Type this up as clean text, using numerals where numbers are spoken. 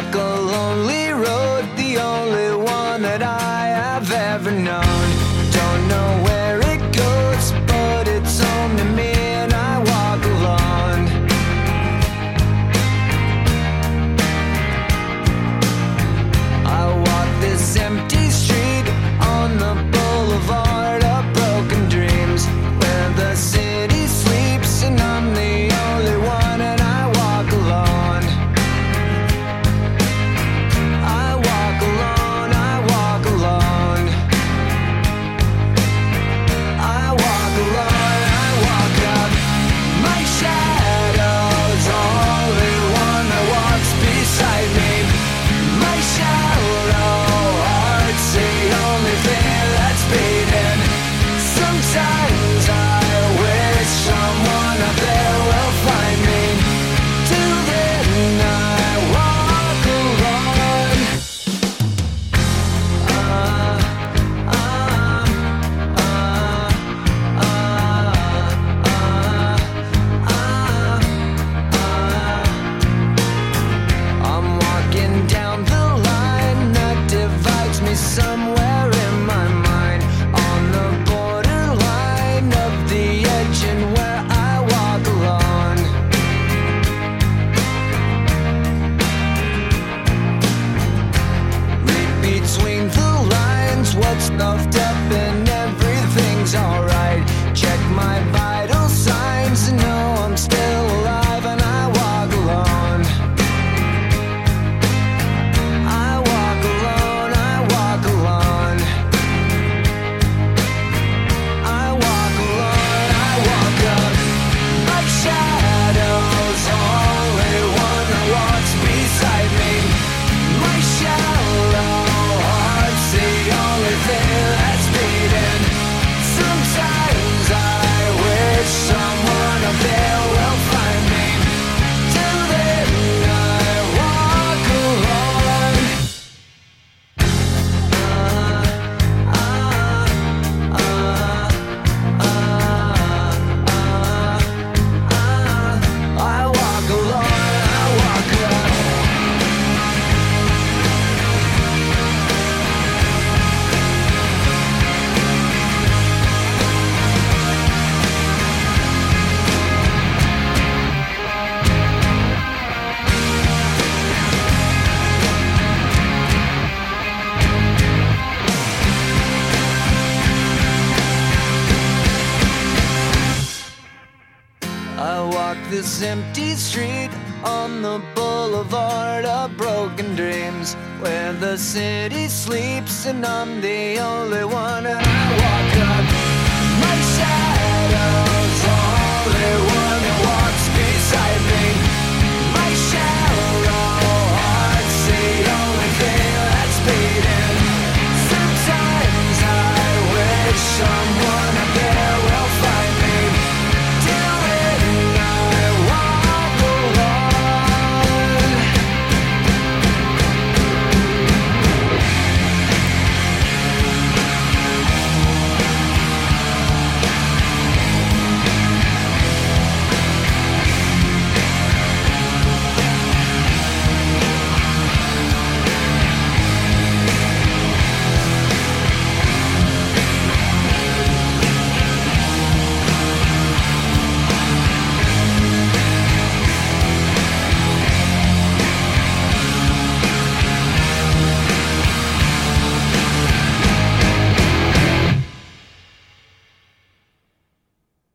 walk a lonely road, the only one that I have ever known. Don't know where it goes, but it's home to me, and I walk alone. I walk this empty street on the boulevard of broken dreams, where the city sleeps and I'm the only one, and I walk alone. I walk alone, I walk alone. I walk alone, I walk up. My shadow's only one that walks beside me. My shallow heart's the only thing that's beating. Sometimes I wish someone up there will find me. Till then I walk alone. I'm walking down the line that divides me somewhere in my mind, on the borderline of the edge and where I walk alone. Read between the lines what's stuffed up and everything's alright. Check my vital signs and know I'm still alive, and I walk alone. I walk alone, I walk alone. I walk alone, I walk up. My shadow's only one that walks beside me. My shallow heart's the only thing that's beating. Sometimes I wish someone up there will find me. Till then I walk alone. I walk alone, I walk alone. I walk this empty street on the boulevard of broken dreams, where the city sleeps and I'm the only one, and I walk up. My shadow's only one that walks beside me. My shallow heart's the only thing that's beating. Sometimes I wish someone